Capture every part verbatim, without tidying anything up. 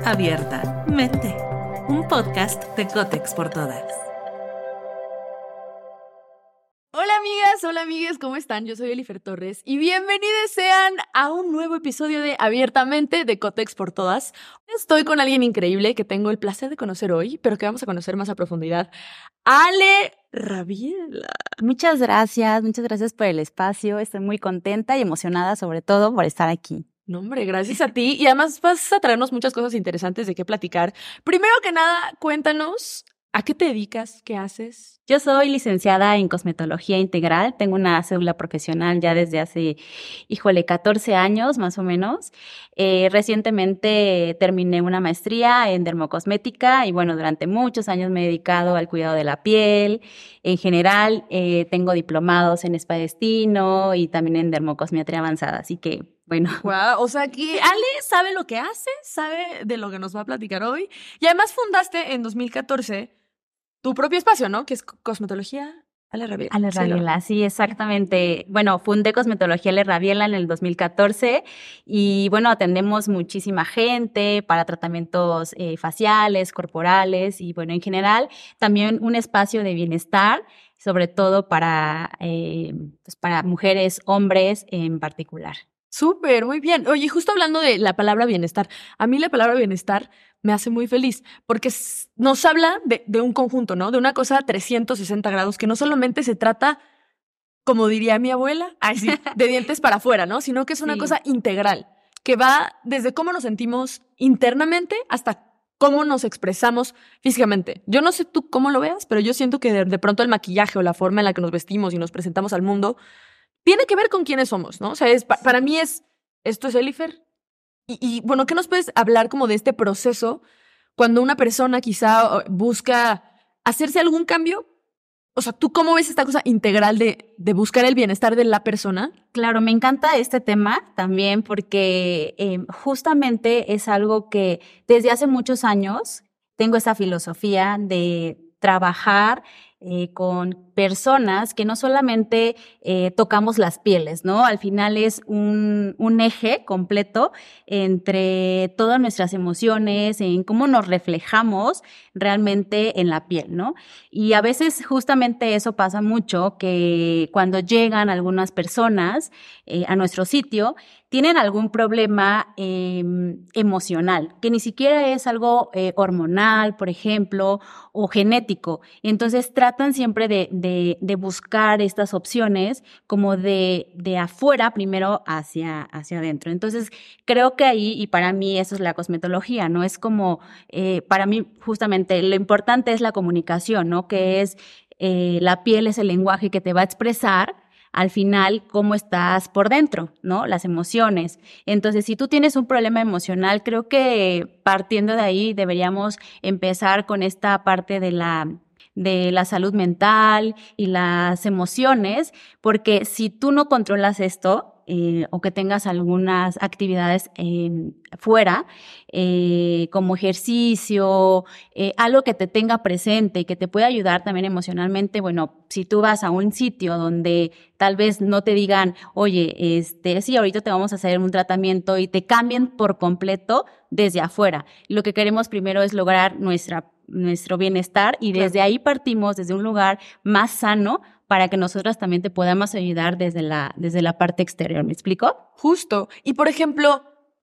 Abiertamente, un podcast de Cotex por Todas. Hola amigas, hola amigues, ¿cómo están? Yo soy Elifer Torres y bienvenidos sean a un nuevo episodio de Abiertamente de Cotex por Todas. Estoy con alguien increíble que tengo el placer de conocer hoy, pero que vamos a conocer más a profundidad. Ale Rabiela. Muchas gracias, muchas gracias por el espacio. Estoy muy contenta y emocionada sobre todo por estar aquí. No, hombre, gracias a ti. Y además vas a traernos muchas cosas interesantes de qué platicar. Primero que nada, cuéntanos, ¿a qué te dedicas? ¿Qué haces? Yo soy licenciada en cosmetología integral. Tengo una cédula profesional ya desde hace, híjole, catorce años más o menos. Eh, recientemente terminé una maestría en dermocosmética y bueno, durante muchos años me he dedicado al cuidado de la piel. En general, eh, tengo diplomados en spa destino y también en dermocosmetría avanzada, así que bueno. Wow, o sea que Ale sabe lo que hace, sabe de lo que nos va a platicar hoy. Y además fundaste en dos mil catorce tu propio espacio, ¿no? Que es cosmetología Ale Rabiela. Ale Rabiela, sí, exactamente. Bueno, fundé Cosmetología Ale Rabiela en el dos mil catorce y bueno, atendemos muchísima gente para tratamientos eh, faciales, corporales y bueno, en general también un espacio de bienestar, sobre todo para, eh, pues para mujeres, hombres en particular. Súper, muy bien. Oye, justo hablando de la palabra bienestar, a mí la palabra bienestar me hace muy feliz porque nos habla de, de un conjunto, ¿no? De una cosa a trescientos sesenta grados, que no solamente se trata, como diría mi abuela, ay, sí, de dientes para afuera, ¿no? Sino que es una sí. cosa integral, que va desde cómo nos sentimos internamente hasta cómo nos expresamos físicamente. Yo no sé tú cómo lo veas, pero yo siento que de, de pronto el maquillaje o la forma en la que nos vestimos y nos presentamos al mundo tiene que ver con quiénes somos, ¿no? O sea, es, pa- para mí es, esto es Elifer. Y, y, bueno, ¿qué nos puedes hablar como de este proceso cuando una persona quizá busca hacerse algún cambio? O sea, ¿tú cómo ves esta cosa integral de, de buscar el bienestar de la persona? Claro, me encanta este tema también porque eh, justamente es algo que desde hace muchos años tengo esa filosofía de trabajar Eh, con personas que no solamente eh, tocamos las pieles, ¿no? Al final es un, un eje completo entre todas nuestras emociones, en cómo nos reflejamos realmente en la piel, ¿no? Y a veces justamente eso pasa mucho, que cuando llegan algunas personas eh, a nuestro sitio, tienen algún problema eh, emocional, que ni siquiera es algo eh, hormonal, por ejemplo, o genético. Entonces tratan siempre de, de, de buscar estas opciones como de, de afuera primero hacia, hacia adentro. Entonces creo que ahí, y para mí eso es la cosmetología, ¿no? Es como, eh, para mí justamente lo importante es la comunicación, ¿no? Que es, eh, la piel es el lenguaje que te va a expresar al final cómo estás por dentro, ¿no? Las emociones. Entonces, si tú tienes un problema emocional, creo que partiendo de ahí deberíamos empezar con esta parte de la de la salud mental y las emociones, porque si tú no controlas esto, eh, o que tengas algunas actividades eh, fuera, eh, como ejercicio, eh, algo que te tenga presente y que te pueda ayudar también emocionalmente, bueno, si tú vas a un sitio donde tal vez no te digan, oye, este, sí, ahorita te vamos a hacer un tratamiento y te cambien por completo desde afuera. Lo que queremos primero es lograr nuestra nuestro bienestar y desde ahí partimos desde un lugar más sano para que nosotras también te podamos ayudar desde la, desde la parte exterior. ¿Me explico? Justo. Y por ejemplo,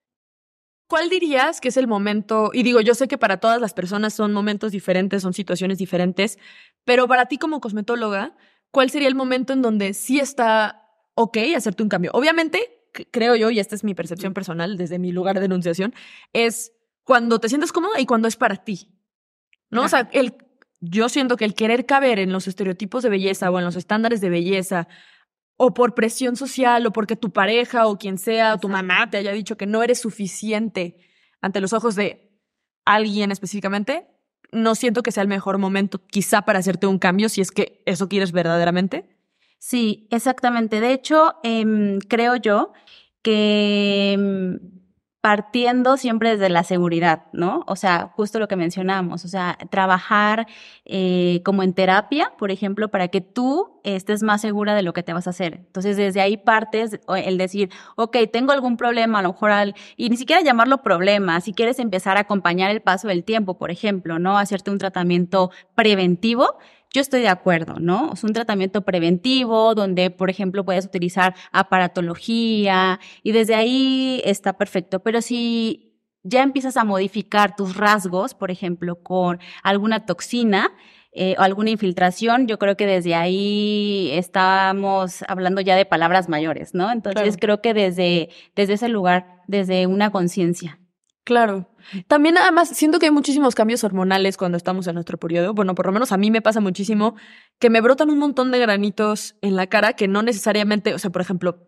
¿cuál dirías que es el momento? Y digo, yo sé que para todas las personas son momentos diferentes, son situaciones diferentes, pero para ti como cosmetóloga, ¿cuál sería el momento en donde sí está ok hacerte un cambio? Obviamente, creo yo, y esta es mi percepción personal desde mi lugar de enunciación, es cuando te sientes cómoda y cuando es para ti. ¿No? Ajá. O sea, el, yo siento que el querer caber en los estereotipos de belleza o en los estándares de belleza, o por presión social, o porque tu pareja o quien sea, o tu mamá te haya dicho que no eres suficiente ante los ojos de alguien específicamente, no siento que sea el mejor momento quizá para hacerte un cambio, si es que eso quieres verdaderamente. Sí, exactamente. De hecho, eh, creo yo que... partiendo siempre desde la seguridad, ¿no? O sea, justo lo que mencionamos, o sea, trabajar eh, como en terapia, por ejemplo, para que tú estés más segura de lo que te vas a hacer. Entonces, desde ahí partes el decir, ok, tengo algún problema, a lo mejor, al, y ni siquiera llamarlo problema, si quieres empezar a acompañar el paso del tiempo, por ejemplo, ¿no? Hacerte un tratamiento preventivo, yo estoy de acuerdo, ¿no? Es un tratamiento preventivo donde, por ejemplo, puedes utilizar aparatología y desde ahí está perfecto. Pero si ya empiezas a modificar tus rasgos, por ejemplo, con alguna toxina eh, o alguna infiltración, yo creo que desde ahí estamos hablando ya de palabras mayores, ¿no? Entonces, claro, creo que desde, desde ese lugar, desde una conciencia. Claro. También además siento que hay muchísimos cambios hormonales cuando estamos en nuestro periodo. Bueno, por lo menos a mí me pasa muchísimo que me brotan un montón de granitos en la cara que no necesariamente, o sea, por ejemplo,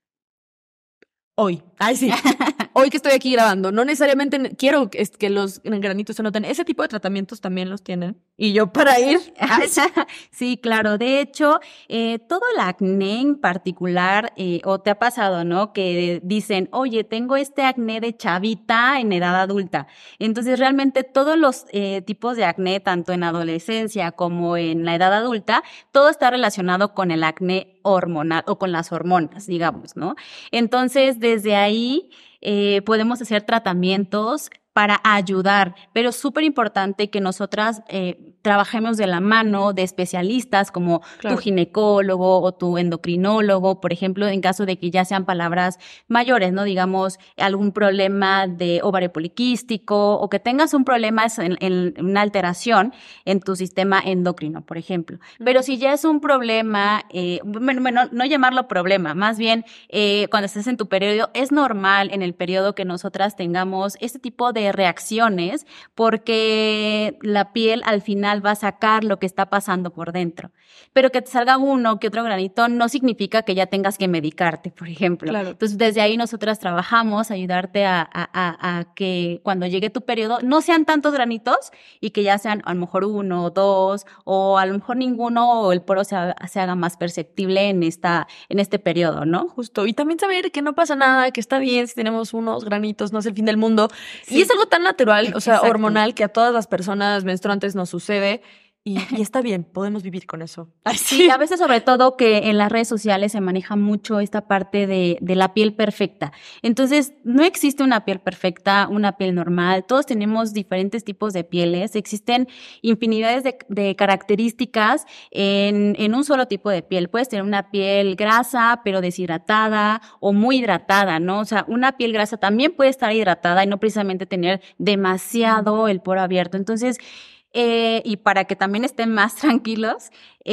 hoy. Ay, sí. Hoy que estoy aquí grabando, no necesariamente quiero que, que los granitos se noten. Ese tipo de tratamientos también los tienen. Y yo para ir. Sí, claro. De hecho, eh, todo el acné en particular, eh, o te ha pasado, ¿no? Que dicen, oye, tengo este acné de chavita en edad adulta. Entonces, realmente todos los eh, tipos de acné, tanto en adolescencia como en la edad adulta, todo está relacionado con el acné hormonal o con las hormonas, digamos, ¿no? Entonces, desde ahí eh, podemos hacer tratamientos para ayudar, pero es súper importante que nosotras eh, trabajemos de la mano de especialistas como claro, tu ginecólogo o tu endocrinólogo, por ejemplo, en caso de que ya sean palabras mayores, ¿no? Digamos, algún problema de ovario poliquístico o que tengas un problema en, en una alteración en tu sistema endocrino, por ejemplo. Pero si ya es un problema, eh, bueno, bueno, no llamarlo problema, más bien eh, cuando estés en tu periodo, es normal en el periodo que nosotras tengamos este tipo de reacciones porque la piel al final va a sacar lo que está pasando por dentro. Pero que te salga uno que otro granito no significa que ya tengas que medicarte, por ejemplo. Claro. Entonces, desde ahí nosotras trabajamos, ayudarte a, a, a, a que cuando llegue tu periodo no sean tantos granitos y que ya sean a lo mejor uno o dos o a lo mejor ninguno o el poro se, se haga más perceptible en, esta, en este periodo, ¿no? Justo. Y también saber que no pasa nada, que está bien si tenemos unos granitos, no es el fin del mundo. Sí. Y es algo tan natural, o sea, exacto, hormonal, que a todas las personas menstruantes nos sucede y, y está bien, podemos vivir con eso. Ay, sí. Sí, a veces sobre todo que en las redes sociales se maneja mucho esta parte de, de la piel perfecta. Entonces, no existe una piel perfecta, una piel normal. Todos tenemos diferentes tipos de pieles. Existen infinidades de, de características en, en un solo tipo de piel. Puedes tener una piel grasa, pero deshidratada o muy hidratada, ¿no? O sea, una piel grasa también puede estar hidratada y no precisamente tener demasiado el poro abierto. Entonces, Eh, y para que también estén más tranquilos,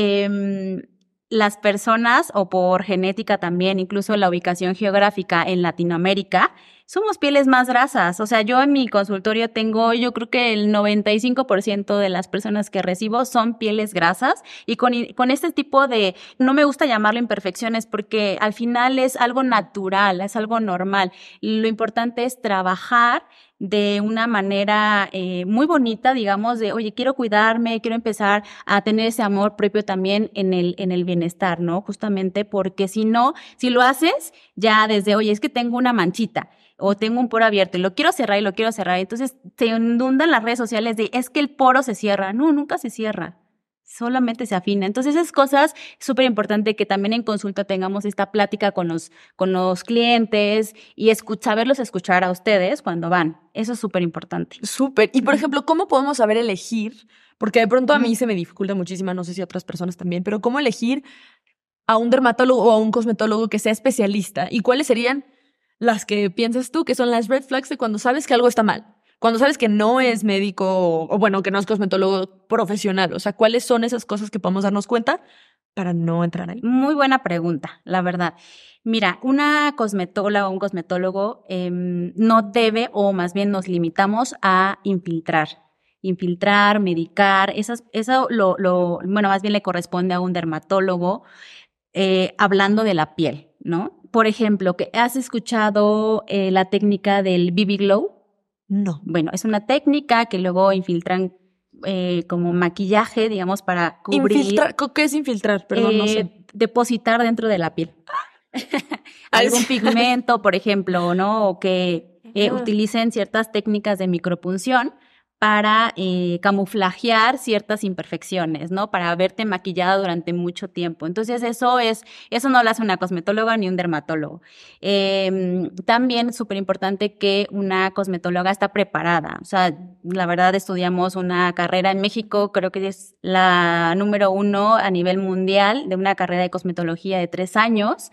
eh, las personas, o por genética también, incluso la ubicación geográfica en Latinoamérica, somos pieles más grasas. O sea, yo en mi consultorio tengo, yo creo que el noventa y cinco por ciento de las personas que recibo son pieles grasas y con, con este tipo de, no me gusta llamarlo imperfecciones porque al final es algo natural, es algo normal. Lo importante es trabajar de una manera eh, muy bonita, digamos, de, oye, quiero cuidarme, quiero empezar a tener ese amor propio también en el, en el bienestar, ¿no? Justamente porque si no, si lo haces ya desde, oye, es que tengo una manchita o tengo un poro abierto y lo quiero cerrar y lo quiero cerrar, entonces se inundan las redes sociales de, es que el poro se cierra. No, nunca se cierra. Solamente se afina. Entonces, esas cosas, es súper importante que también en consulta tengamos esta plática con los, con los clientes y escuch- saberlos escuchar a ustedes cuando van. Eso es súper importante. Súper. Y, por ejemplo, ¿cómo podemos saber elegir? Porque de pronto a mí se me dificulta muchísimo, no sé si a otras personas también, pero ¿cómo elegir a un dermatólogo o a un cosmetólogo que sea especialista? ¿Y cuáles serían las que piensas tú que son las red flags de cuando sabes que algo está mal? Cuando sabes que no es médico o, o bueno, que no es cosmetólogo profesional. O sea, ¿cuáles son esas cosas que podemos darnos cuenta para no entrar ahí? Muy buena pregunta, la verdad. Mira, una cosmetóloga o un cosmetólogo eh, no debe, o más bien nos limitamos a infiltrar. Infiltrar, medicar, esas, eso lo, lo, bueno, más bien le corresponde a un dermatólogo eh, hablando de la piel, ¿no? Por ejemplo, ¿que ¿has escuchado eh, la técnica del B B Glow? No. Bueno, es una técnica que luego infiltran eh, como maquillaje, digamos, para cubrir. Infiltrar, ¿qué es infiltrar? Perdón, eh, no sé. Depositar dentro de la piel. Algún pigmento, por ejemplo, ¿no? O que eh, Ah. utilicen ciertas técnicas de micropunción para eh, camuflajear ciertas imperfecciones, ¿no? Para verte maquillada durante mucho tiempo. Entonces, eso es, eso no lo hace una cosmetóloga ni un dermatólogo. Eh, también es súper importante que una cosmetóloga está preparada. O sea, la verdad estudiamos una carrera en México, creo que es la número uno a nivel mundial de una carrera de cosmetología de tres años,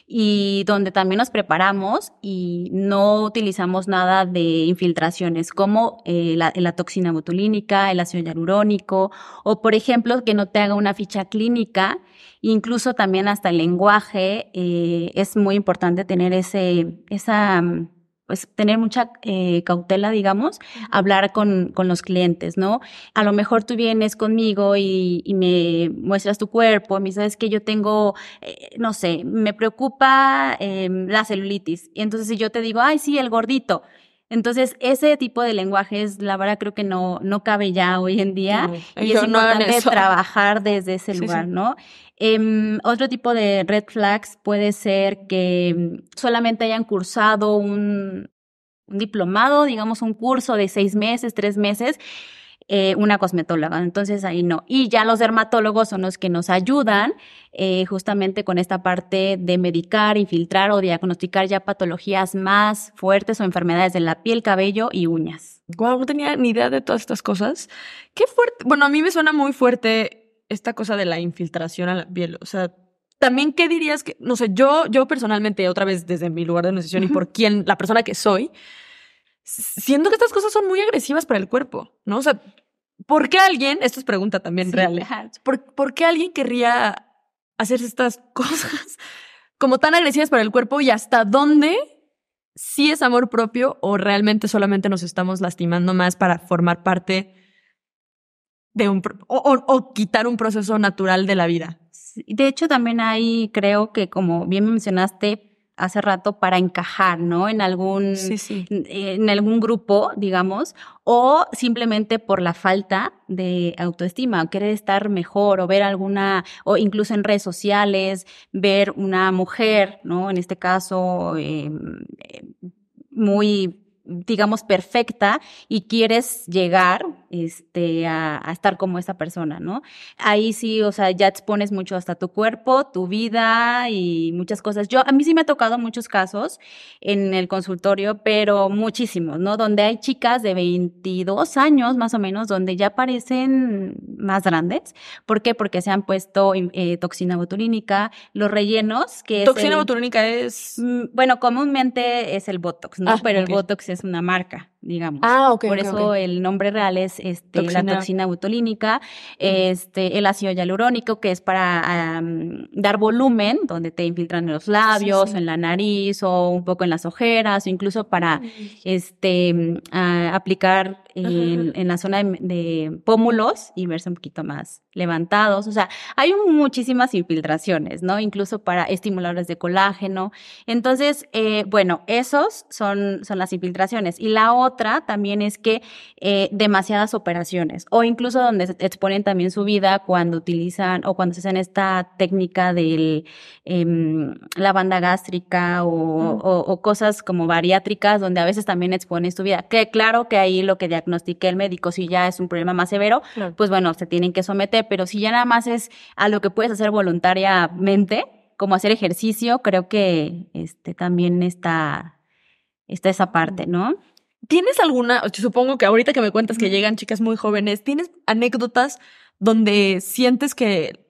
y donde también nos preparamos y no utilizamos nada de infiltraciones como eh, la, la toxina botulínica, el ácido hialurónico, o por ejemplo que no te haga una ficha clínica. Incluso también hasta el lenguaje, eh, es muy importante tener ese, esa, pues tener mucha eh, cautela, digamos, hablar con, con los clientes, ¿no? A lo mejor tú vienes conmigo y, y me muestras tu cuerpo, y me dices que yo tengo, eh, no sé, me preocupa eh, la celulitis. Y entonces si yo te digo, ay, sí, el gordito. Entonces, ese tipo de lenguajes, la verdad, creo que no, no cabe ya hoy en día, No, y yo es no hagan importante eso. trabajar desde ese Sí, lugar, sí. ¿no? Eh, otro tipo de red flags puede ser que solamente hayan cursado un, un diplomado, digamos un curso de seis meses, tres meses, eh, una cosmetóloga. Entonces ahí no. Y ya los dermatólogos son los que nos ayudan eh, justamente con esta parte de medicar, infiltrar o diagnosticar ya patologías más fuertes o enfermedades de la piel, cabello y uñas. Guau, no tenía ni idea de todas estas cosas. Qué fuerte. Bueno, a mí me suena muy fuerte esta cosa de la infiltración a la piel. O sea, también, ¿qué dirías que, no sé, yo, yo personalmente, otra vez desde mi lugar de negociación y Ujú. por quién, la persona que soy, siento que estas cosas son muy agresivas para el cuerpo, ¿no? O sea, ¿por qué alguien, esto es pregunta también Sí, real, ¿eh? ajá. ¿Por, por qué alguien querría hacer estas cosas como tan agresivas para el cuerpo, y hasta dónde sí es amor propio o realmente solamente nos estamos lastimando más para formar parte de un pro- o, o- o quitar un proceso natural de la vida? Sí, de hecho, también hay, creo que como bien mencionaste hace rato, para encajar, ¿no? En algún, Sí, sí. en algún grupo, digamos, o simplemente por la falta de autoestima, o querer estar mejor, o ver alguna, o incluso en redes sociales, ver una mujer, ¿no? En este caso, eh, eh, muy, digamos, perfecta, y quieres llegar, este, a, a estar como esa persona, ¿no? Ahí sí, o sea, ya expones mucho hasta tu cuerpo, tu vida y muchas cosas. Yo, a mí sí me ha tocado muchos casos en el consultorio, pero muchísimos, ¿no? Donde hay chicas de veintidós años, más o menos, donde ya parecen más grandes. ¿Por qué? Porque se han puesto eh, toxina botulínica, los rellenos, que Toxina es el... botulínica es... Mm, Bueno, comúnmente es el Botox, ¿no? Ah, Pero el ok. Botox es una marca, digamos. Ah, ok, Por ok, eso ok. el nombre real es este, la Toxina. toxina botulínica, este, el ácido hialurónico, que es para am, dar volumen, donde te infiltran en los labios, Sí, sí. o en la nariz, o un poco en las ojeras, o incluso para este, mm, a- aplicar en, en la zona de, de pómulos y verse un poquito más levantados. O sea, hay un- muchísimas infiltraciones, ¿no? Incluso para estimuladores de colágeno. Entonces, eh, bueno, esos son, son las infiltraciones. Y la otra también es que eh, demasiadas operaciones, o incluso donde se exponen también su vida cuando utilizan o cuando se hacen esta técnica del em, la banda gástrica o, Mm. o, o cosas como bariátricas, donde a veces también expones tu vida. Que claro que ahí lo que diagnostique el médico, si ya es un problema más severo, Claro. pues bueno, se tienen que someter, pero si ya nada más es a lo que puedes hacer voluntariamente, como hacer ejercicio, creo que este también está, está esa parte, ¿no? ¿Tienes alguna, supongo que ahorita que me cuentas que Ujú. llegan chicas muy jóvenes, ¿tienes anécdotas donde sientes que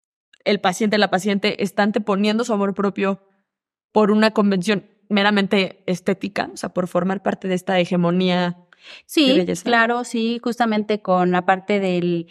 el paciente, la paciente están te poniendo su amor propio por una convención meramente estética? O sea, por formar parte de esta hegemonía de Sí, belleza. claro, sí, justamente con la parte del,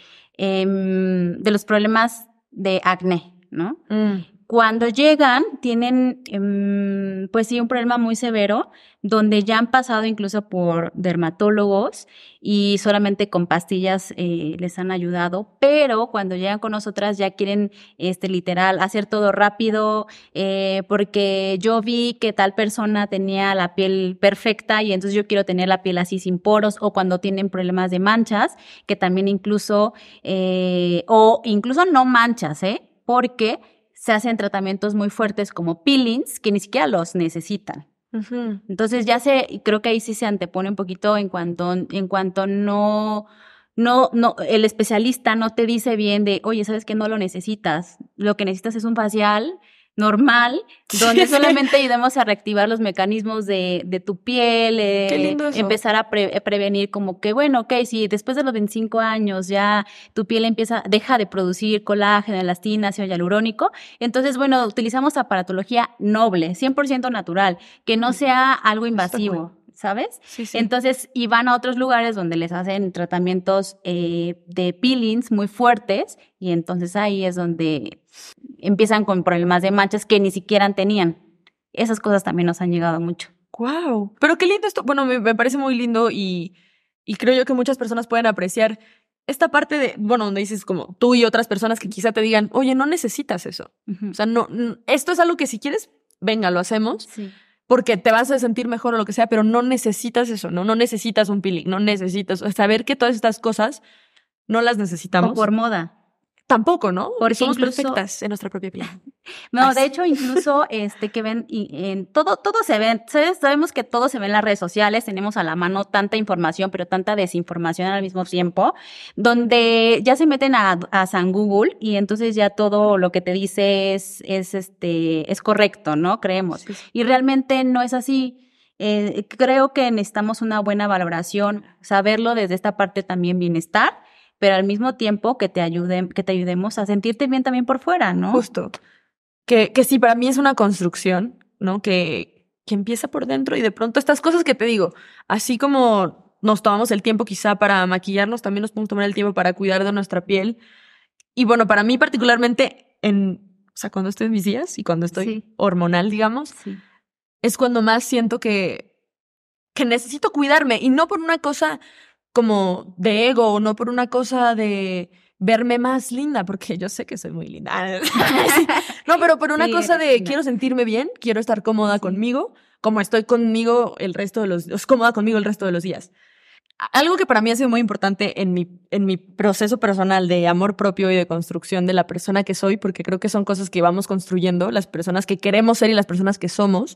em, de los problemas de acné, ¿no? Mm. Cuando llegan, tienen, em, pues sí, un problema muy severo, donde ya han pasado incluso por dermatólogos y solamente con pastillas eh, les han ayudado, pero cuando llegan con nosotras ya quieren, este, literal, hacer todo rápido, eh, porque yo vi que tal persona tenía la piel perfecta y entonces yo quiero tener la piel así sin poros, o cuando tienen problemas de manchas, que también incluso, eh, o incluso no manchas, ¿eh? Porque se hacen tratamientos muy fuertes como peelings que ni siquiera los necesitan. Uh-huh. Entonces ya se, creo que ahí sí se antepone un poquito en cuanto, en cuanto no, no, no, el especialista no te dice bien de, oye, ¿sabes qué? No lo necesitas. Lo que necesitas es un facial normal, donde Sí, solamente ayudemos a reactivar los mecanismos de, de tu piel, eh, Qué lindo eso. empezar a pre- prevenir como que, bueno, ok, si después de los veinticinco años ya tu piel empieza, deja de producir colágeno, elastina, ácido hialurónico, entonces, bueno, utilizamos aparatología noble, cien por ciento natural, que no sea algo invasivo. ¿Sabes? Sí, sí. Entonces, y van a otros lugares donde les hacen tratamientos eh, de peelings muy fuertes y entonces ahí es donde empiezan con problemas de manchas que ni siquiera tenían. Esas cosas también nos han llegado mucho. Wow. Pero qué lindo esto. Bueno, me, me parece muy lindo y, y creo yo que muchas personas pueden apreciar esta parte de, bueno, donde dices como tú y otras personas que quizá te digan, oye, no necesitas eso. Uh-huh. O sea, no, no, esto es algo que si quieres, venga, lo hacemos. Sí. Porque te vas a sentir mejor o lo que sea, pero no necesitas eso, ¿no? No necesitas un peeling, no necesitas saber que todas estas cosas no las necesitamos. O por moda. Tampoco, ¿no? Porque somos incluso, perfectas en nuestra propia piel. No, Ay, de hecho, incluso este que ven y en todo, todo se ve, ¿sabes? Sabemos que todo se ve en las redes sociales, tenemos a la mano tanta información, pero tanta desinformación al mismo tiempo, donde ya se meten a, a San Google y entonces ya todo lo que te dice es, es este, es correcto, ¿no? Creemos. Sí, sí. Y realmente no es así. Eh, creo que necesitamos una buena valoración, saberlo desde esta parte también bienestar, pero al mismo tiempo que te ayuden, que te ayudemos a sentirte bien también por fuera, ¿no? Justo. Que, que sí, para mí es una construcción, ¿no? Que, que empieza por dentro y de pronto estas cosas que te digo, así como nos tomamos el tiempo quizá para maquillarnos, también nos podemos tomar el tiempo para cuidar de nuestra piel. Y bueno, para mí particularmente, en, o sea, cuando estoy en mis días y cuando estoy Sí. hormonal, digamos, Sí. es cuando más siento que, que necesito cuidarme y no por una cosa como de ego o no por una cosa de verme más linda, porque yo sé que soy muy linda. Sí. No, pero por una Sí, cosa eres de linda. quiero sentirme bien, quiero estar cómoda Sí. conmigo, como estoy conmigo el resto de los días, cómoda conmigo el resto de los días. Algo que para mí ha sido muy importante en mi, en mi proceso personal de amor propio y de construcción de la persona que soy, porque creo que son cosas que vamos construyendo, las personas que queremos ser y las personas que somos.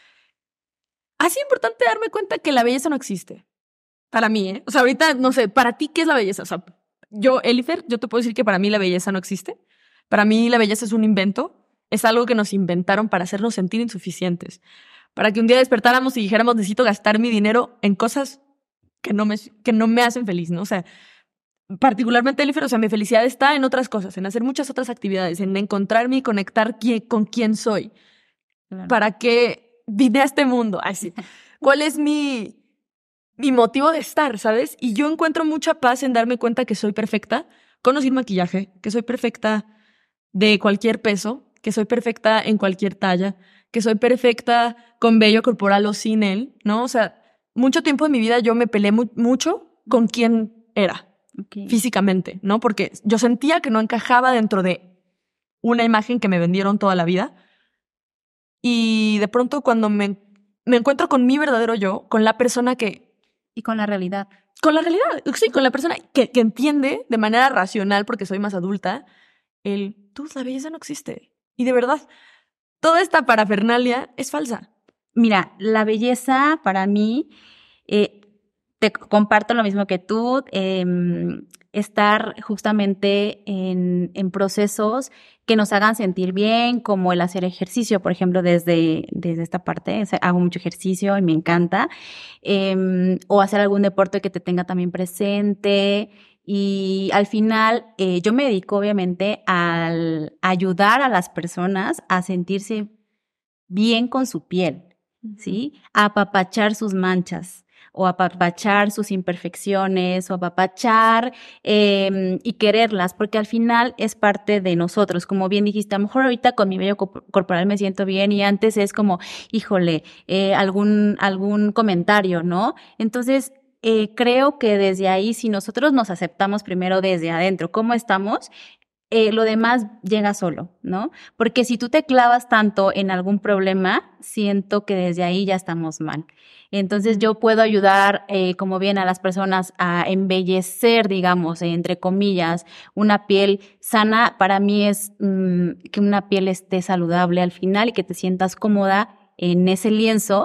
Ha sido importante darme cuenta que la belleza no existe. Para mí, ¿eh? O sea, ahorita, no sé, ¿para ti qué es la belleza? O sea, yo, Elifer, yo te puedo decir que para mí la belleza no existe. Para mí la belleza es un invento. Es algo que nos inventaron para hacernos sentir insuficientes. Para que un día despertáramos y dijéramos, necesito gastar mi dinero en cosas que no me, que no me hacen feliz, ¿no? O sea, particularmente, Elifer, o sea, mi felicidad está en otras cosas, en hacer muchas otras actividades, en encontrarme y conectar qui- con quién soy. Claro. ¿Para qué vine a este mundo? Ay, sí. ¿Cuál es mi... mi motivo de estar, ¿sabes? Y yo encuentro mucha paz en darme cuenta que soy perfecta con o sin maquillaje, que soy perfecta de cualquier peso, que soy perfecta en cualquier talla, que soy perfecta con vello corporal o sin él, ¿no? O sea, mucho tiempo de mi vida yo me peleé mu- mucho con quién era Okay. físicamente, ¿no? Porque yo sentía que no encajaba dentro de una imagen que me vendieron toda la vida. Y de pronto cuando me, me encuentro con mi verdadero yo, con la persona que Y con la realidad. con la realidad, sí, con la persona que, que entiende de manera racional, porque soy más adulta, el, tú, la belleza no existe. Y de verdad, toda esta parafernalia es falsa. Mira, la belleza para mí, eh, te comparto lo mismo que tú, eh, estar justamente en, en procesos que nos hagan sentir bien, como el hacer ejercicio, por ejemplo, desde, desde esta parte, o sea, hago mucho ejercicio y me encanta, eh, o hacer algún deporte que te tenga también presente. Y al final, eh, yo me dedico obviamente al ayudar a las personas a sentirse bien con su piel, ¿sí? A apapachar sus manchas o apapachar sus imperfecciones o apapachar eh, y quererlas, porque al final es parte de nosotros. Como bien dijiste, a lo mejor ahorita con mi vello corporal me siento bien y antes es como, híjole, eh, algún, algún comentario, ¿no? Entonces, eh, creo que desde ahí, si nosotros nos aceptamos primero desde adentro, ¿cómo estamos? Eh, lo demás llega solo, ¿no? Porque si tú te clavas tanto en algún problema, siento que desde ahí ya estamos mal. Entonces yo puedo ayudar, eh, como bien a las personas a embellecer, digamos, eh, entre comillas, una piel sana. Para mí es mmm, que una piel esté saludable al final y que te sientas cómoda en ese lienzo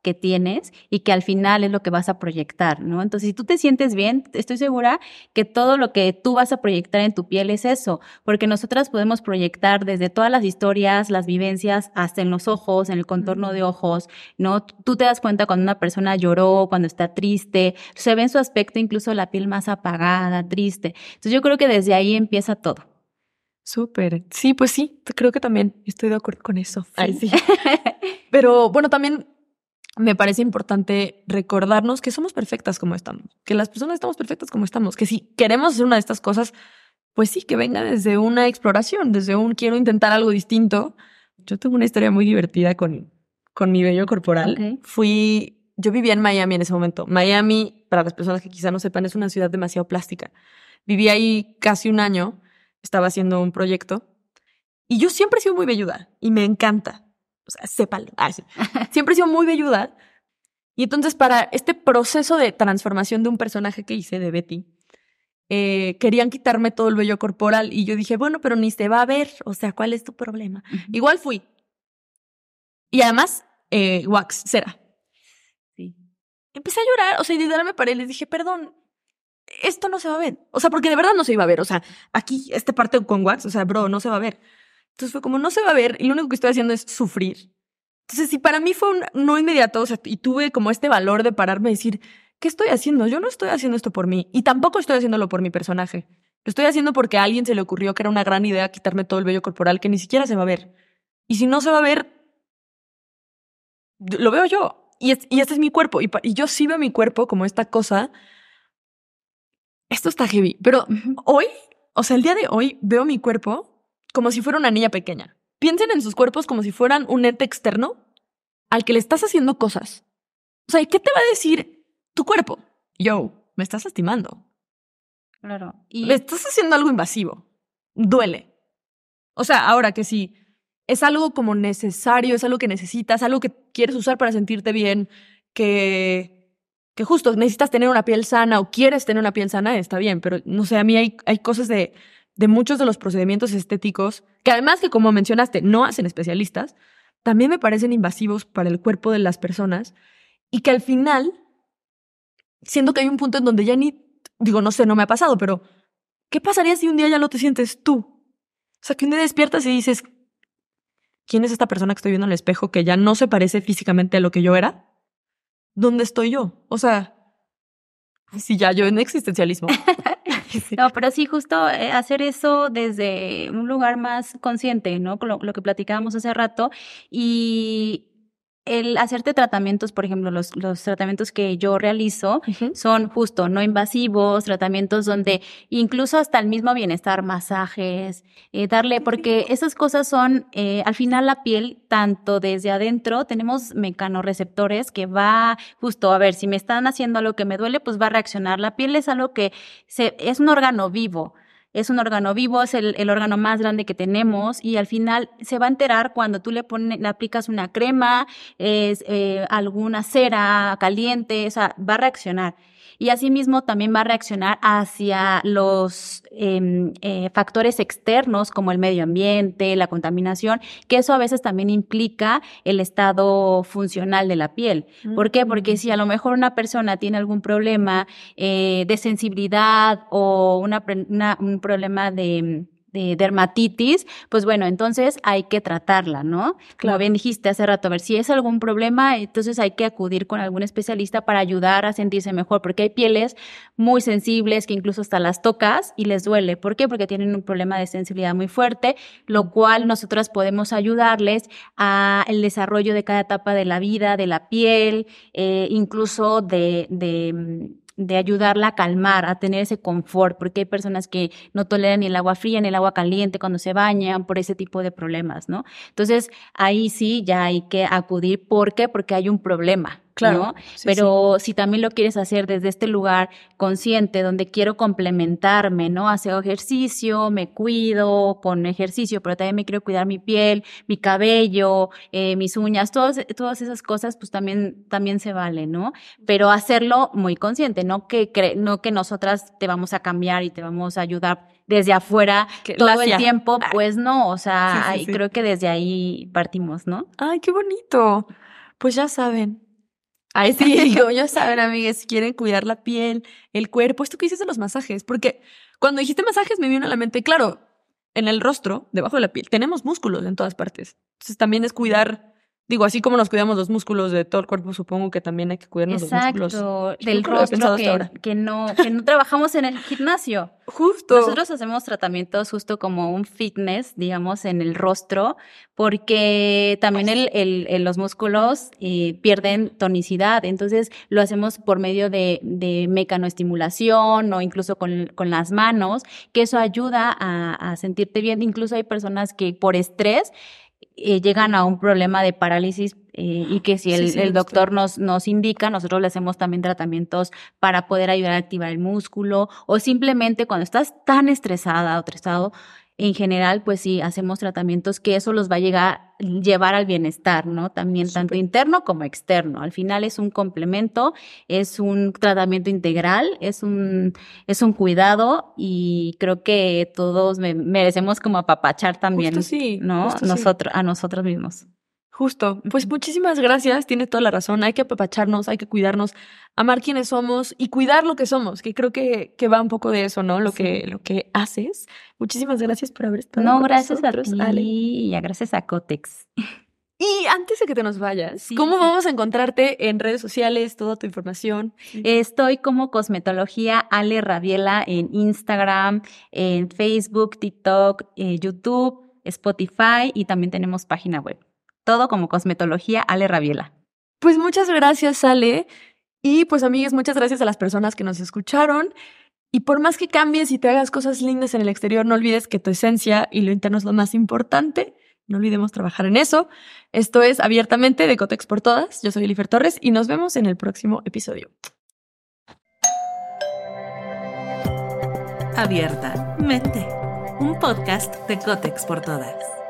que tienes y que al final es lo que vas a proyectar, ¿no? Entonces, si tú te sientes bien, estoy segura que todo lo que tú vas a proyectar en tu piel es eso, porque nosotras podemos proyectar desde todas las historias, las vivencias, hasta en los ojos, en el contorno de ojos, ¿no? Tú te das cuenta cuando una persona lloró, cuando está triste, se ve en su aspecto incluso la piel más apagada, triste. Entonces, yo creo que desde ahí empieza todo. Súper. Sí, pues sí, creo que también estoy de acuerdo con eso. Sí. Ay, sí. Pero bueno, también me parece importante recordarnos que somos perfectas como estamos, que las personas estamos perfectas como estamos, que si queremos hacer una de estas cosas, pues sí, que venga desde una exploración, desde un quiero intentar algo distinto. Yo tengo una historia muy divertida con, con mi vello corporal. Okay. Fui, yo vivía en Miami en ese momento. Miami, para las personas que quizá no sepan, es una ciudad demasiado plástica. Viví ahí casi un año. Estaba haciendo un proyecto y yo siempre he sido muy velluda y me encanta. O sea, sépalo. Ah, sí. Siempre he sido muy velluda. Y entonces para este proceso de transformación de un personaje que hice, de Betty, eh, querían quitarme todo el vello corporal y yo dije, bueno, pero ni se va a ver. O sea, ¿cuál es tu problema? Uh-huh. Igual fui. Y además, eh, wax, cera. Sí. Empecé a llorar, o sea, y de me paré y les dije, perdón, esto no se va a ver. O sea, porque de verdad no se iba a ver. O sea, aquí, esta parte con wax, o sea, bro, no se va a ver. Entonces fue como, no se va a ver y lo único que estoy haciendo es sufrir. Entonces, si para mí fue un no inmediato, o sea, y tuve como este valor de pararme y decir, ¿qué estoy haciendo? Yo no estoy haciendo esto por mí y tampoco estoy haciéndolo por mi personaje. Lo estoy haciendo porque a alguien se le ocurrió que era una gran idea quitarme todo el vello corporal que ni siquiera se va a ver. Y si no se va a ver, lo veo yo. Y, es, y este es mi cuerpo. Y, y yo sí veo mi cuerpo como esta cosa. Esto está heavy, pero hoy, o sea, el día de hoy veo mi cuerpo como si fuera una niña pequeña. Piensen en sus cuerpos como si fueran un ente externo al que le estás haciendo cosas. O sea, ¿qué te va a decir tu cuerpo? Yo, me estás lastimando. Claro. Y me estás haciendo algo invasivo. Duele. O sea, ahora que sí, es algo como necesario, es algo que necesitas, algo que quieres usar para sentirte bien, que... que justo necesitas tener una piel sana o quieres tener una piel sana, está bien, pero no sé, a mí hay, hay cosas de, de muchos de los procedimientos estéticos que además que, como mencionaste, no hacen especialistas, también me parecen invasivos para el cuerpo de las personas y que al final siento que hay un punto en donde ya ni, digo, no sé, no me ha pasado, pero ¿qué pasaría si un día ya no te sientes tú? O sea, que un día despiertas y dices, ¿quién es esta persona que estoy viendo en el espejo que ya no se parece físicamente a lo que yo era? ¿Dónde estoy yo? O sea, sí, ya yo en existencialismo. No, pero sí, justo eh, hacer eso desde un lugar más consciente, ¿no? Con lo, lo que platicábamos hace rato. Y el hacerte tratamientos, por ejemplo, los, los tratamientos que yo realizo uh-huh. son justo no invasivos, tratamientos donde incluso hasta el mismo bienestar, masajes, eh, darle, porque esas cosas son, eh, al final la piel, tanto desde adentro, tenemos mecanorreceptores que va justo, a ver, si me están haciendo algo que me duele, pues va a reaccionar. La piel es algo que se, es un órgano vivo. Es un órgano vivo, es el, el órgano más grande que tenemos y al final se va a enterar cuando tú le, pones, le aplicas una crema, es, eh, alguna cera caliente, o sea, va a reaccionar. Y asimismo también va a reaccionar hacia los eh, eh, factores externos como el medio ambiente, la contaminación, que eso a veces también implica el estado funcional de la piel. ¿Por qué? Porque si a lo mejor una persona tiene algún problema eh, de sensibilidad o una, una, un problema de... de dermatitis, pues bueno, entonces hay que tratarla, ¿no? Como claro. bien dijiste hace rato, a ver, si es algún problema, entonces hay que acudir con algún especialista para ayudar a sentirse mejor, porque hay pieles muy sensibles que incluso hasta las tocas y les duele. ¿Por qué? Porque tienen un problema de sensibilidad muy fuerte, lo cual nosotras podemos ayudarles a el desarrollo de cada etapa de la vida, de la piel, eh, incluso de... de de ayudarla a calmar, a tener ese confort, porque hay personas que no toleran ni el agua fría ni el agua caliente cuando se bañan por ese tipo de problemas, ¿no? Entonces, ahí sí ya hay que acudir. ¿Por qué? Porque hay un problema. Claro, ¿no? Sí, pero sí. Si también lo quieres hacer desde este lugar consciente, donde quiero complementarme, ¿no? Hacer ejercicio, me cuido con ejercicio, pero también me quiero cuidar mi piel, mi cabello, eh, mis uñas, todas, todas esas cosas, pues también, también se vale, ¿no? Pero hacerlo muy consciente, no que, cre- no que nosotras te vamos a cambiar y te vamos a ayudar desde afuera que todo el tiempo, pues no, o sea, sí, sí, sí. creo que desde ahí partimos, ¿no? Ay, qué bonito. Pues ya saben. Ay, sí, como ya saben, amigas, si quieren cuidar la piel, el cuerpo, esto que dices de los masajes, porque cuando dijiste masajes me vino a la mente, claro, en el rostro, debajo de la piel, tenemos músculos en todas partes. Entonces también es cuidar, digo, así como nos cuidamos los músculos de todo el cuerpo, supongo que también hay que cuidarnos Exacto, los músculos. del rostro que, que, no, que no trabajamos en el gimnasio. Justo. Nosotros hacemos tratamientos justo como un fitness, digamos, en el rostro, porque también el, el, el, los músculos eh, pierden tonicidad. Entonces lo hacemos por medio de, de mecanoestimulación o incluso con, con las manos, que eso ayuda a, a sentirte bien. Incluso hay personas que por estrés Eh, llegan a un problema de parálisis eh, y que si el, sí, sí, el doctor nos, nos indica, nosotros le hacemos también tratamientos para poder ayudar a activar el músculo, o simplemente cuando estás tan estresada o estresado, en general, pues sí, hacemos tratamientos que eso los va a llegar, llevar al bienestar, ¿no? También Super. Tanto interno como externo. Al final es un complemento, es un tratamiento integral, es un, es un cuidado, y creo que todos me, merecemos como apapachar también, justo sí, ¿no? Justo Nosotros, sí. a nosotros mismos. Justo. Pues muchísimas gracias, tienes toda la razón. Hay que apapacharnos, hay que cuidarnos, amar quienes somos y cuidar lo que somos, que creo que, que va un poco de eso, ¿no? Lo, sí. que, lo que haces. Muchísimas gracias por haber estado No, con gracias nosotros, a ti Ale. y gracias a Cotex. Y antes de que te nos vayas, sí, ¿cómo sí. vamos a encontrarte en redes sociales, toda tu información? Estoy como Cosmetología Ale Rabiela en Instagram, en Facebook, TikTok, eh, YouTube, Spotify, y también tenemos página web. Todo como Cosmetología Ale Rabiela. Pues muchas gracias, Ale. Y pues, amigues, muchas gracias a las personas que nos escucharon. Y por más que cambies y te hagas cosas lindas en el exterior, no olvides que tu esencia y lo interno es lo más importante. No olvidemos trabajar en eso. Esto es Abiertamente de Cotex por Todas. Yo soy Elifer Torres y nos vemos en el próximo episodio. Abiertamente, un podcast de Cotex por Todas.